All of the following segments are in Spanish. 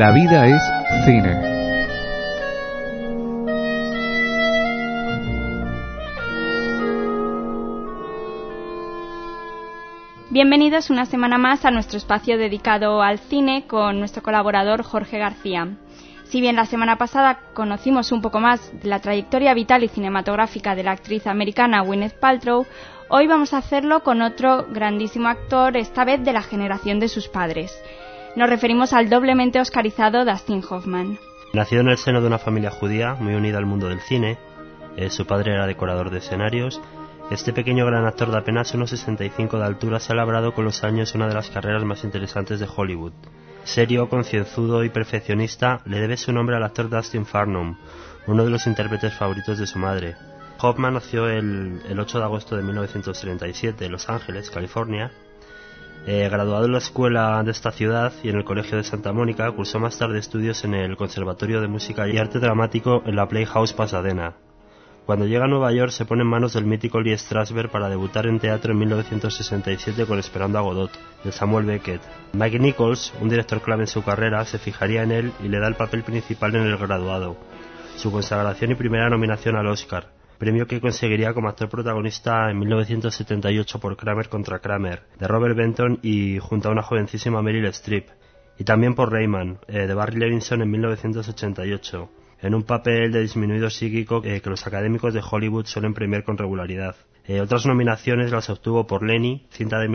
La vida es cine. Bienvenidos una semana más a nuestro espacio dedicado al cine con nuestro colaborador Jorge García. Si bien la semana pasada conocimos un poco más de la trayectoria vital y cinematográfica de la actriz americana Gwyneth Paltrow, hoy vamos a hacerlo con otro grandísimo actor, esta vez de la generación de sus padres. Nos referimos al doblemente oscarizado Dustin Hoffman. Nacido en el seno de una familia judía muy unida al mundo del cine, su padre era decorador de escenarios. Este pequeño gran actor de apenas unos 65 de altura se ha labrado con los años una de las carreras más interesantes de Hollywood. Serio, concienzudo y perfeccionista, le debe su nombre al actor Dustin Farnham, uno de los intérpretes favoritos de su madre. Hoffman nació el 8 de agosto de 1937 en Los Ángeles, California. Graduado en la escuela de esta ciudad y en el Colegio de Santa Mónica, cursó más tarde estudios en el Conservatorio de Música y Arte Dramático en la Playhouse Pasadena. Cuando llega a Nueva York se pone en manos del mítico Lee Strasberg para debutar en teatro en 1967 con Esperando a Godot, de Samuel Beckett. Mike Nichols, un director clave en su carrera, se fijaría en él y le da el papel principal en El Graduado, su consagración y primera nominación al Oscar, premio que conseguiría como actor protagonista en 1978 por Kramer contra Kramer, de Robert Benton y junto a una jovencísima Meryl Streep, y también por Rayman, de Barry Levinson en 1988. En un papel de disminuido psíquico que los académicos de Hollywood suelen premiar con regularidad. Otras nominaciones las obtuvo por Lenny, cinta de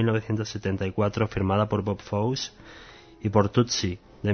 1974 firmada por Bob Fosse, y por Tootsie, de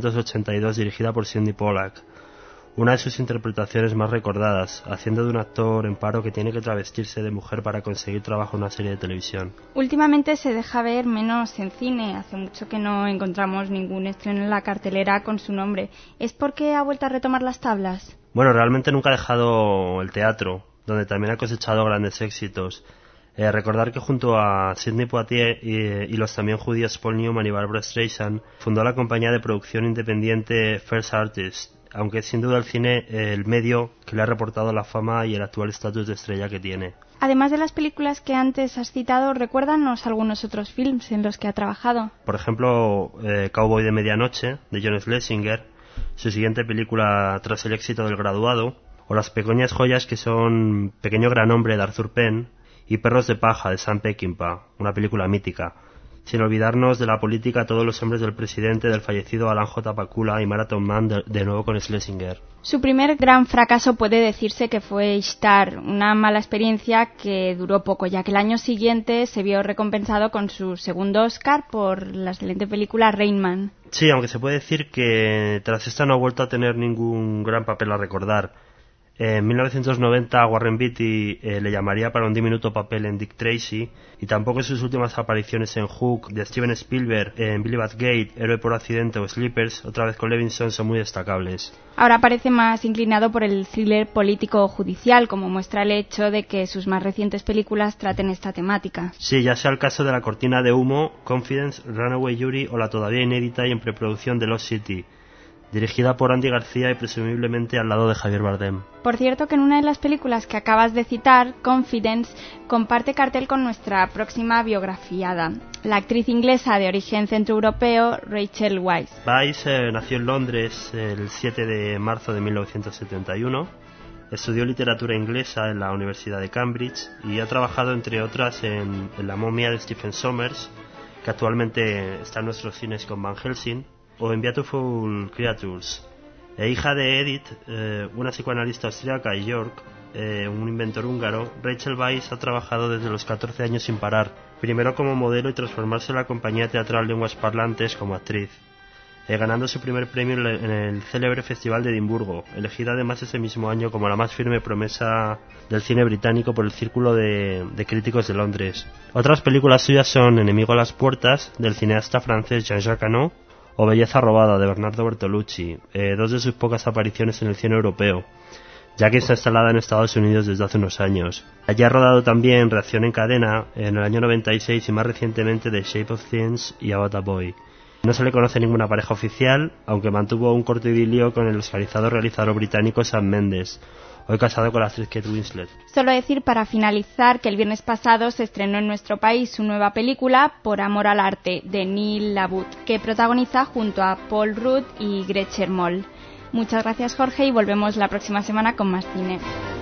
1982 dirigida por Sidney Pollack. Una de sus interpretaciones más recordadas, haciendo de un actor en paro que tiene que travestirse de mujer para conseguir trabajo en una serie de televisión. Últimamente se deja ver menos en cine, hace mucho que no encontramos ningún estreno en la cartelera con su nombre. ¿Es porque ha vuelto a retomar las tablas? Bueno, realmente nunca ha dejado el teatro, donde también ha cosechado grandes éxitos. Recordar que junto a Sidney Poitier y los también judíos Paul Newman y Barbra Streisand, fundó la compañía de producción independiente First Artist, aunque es sin duda el cine el medio que le ha reportado la fama y el actual estatus de estrella que tiene. Además de las películas que antes has citado, recuérdanos algunos otros films en los que ha trabajado. Por ejemplo, Cowboy de Medianoche, de John Schlesinger, su siguiente película tras el éxito del Graduado, o las pequeñas joyas que son Pequeño Gran Hombre de Arthur Penn y Perros de Paja de Sam Peckinpah, una película mítica. Sin olvidarnos de la política, Todos los hombres del presidente, del fallecido Alan J. Pakula y Marathon Man, de nuevo con Schlesinger. Su primer gran fracaso puede decirse que fue Ishtar, una mala experiencia que duró poco, ya que el año siguiente se vio recompensado con su segundo Oscar por la excelente película Rain Man. Sí, aunque se puede decir que tras esta no ha vuelto a tener ningún gran papel a recordar. En 1990 Warren Beatty le llamaría para un diminuto papel en Dick Tracy, y tampoco en sus últimas apariciones en Hook, de Steven Spielberg, en Billy Bat Gate, Héroe por accidente o Sleepers, otra vez con Levinson, son muy destacables. Ahora parece más inclinado por el thriller político o judicial, como muestra el hecho de que sus más recientes películas traten esta temática. Sí, ya sea el caso de La cortina de humo, Confidence, Runaway Jury o la todavía inédita y en preproducción de Lost City, dirigida por Andy García y presumiblemente al lado de Javier Bardem. Por cierto que en una de las películas que acabas de citar, Confidence, comparte cartel con nuestra próxima biografiada, la actriz inglesa de origen centroeuropeo Rachel Weisz. Weisz nació en Londres el 7 de marzo de 1971, estudió literatura inglesa en la Universidad de Cambridge y ha trabajado entre otras en La momia de Stephen Sommers, que actualmente está en nuestros cines con Van Helsing, o en Beautiful Creatures. Hija de Edith, una psicoanalista austríaca, y York, un inventor húngaro, Rachel Weisz ha trabajado desde los 14 años sin parar, primero como modelo y transformarse en la compañía teatral Lenguas Parlantes como actriz, ganando su primer premio en el célebre Festival de Edimburgo, elegida además ese mismo año como la más firme promesa del cine británico por el Círculo de Críticos de Londres. Otras películas suyas son Enemigo a las puertas, del cineasta francés Jean-Jacques Hano, o Belleza robada, de Bernardo Bertolucci, dos de sus pocas apariciones en el cine europeo, ya que está instalada en Estados Unidos desde hace unos años. Allí ha rodado también Reacción en cadena en el año 96 y más recientemente The Shape of Things y About a Boy. No se le conoce ninguna pareja oficial, aunque mantuvo un corto idilio con el oscarizado realizador británico Sam Mendes, hoy casado con la actriz Kate Winslet. Solo decir para finalizar que el viernes pasado se estrenó en nuestro país su nueva película Por amor al arte, de Neil LaBute, que protagoniza junto a Paul Rudd y Gretchen Mol. Muchas gracias, Jorge, y volvemos la próxima semana con más cine.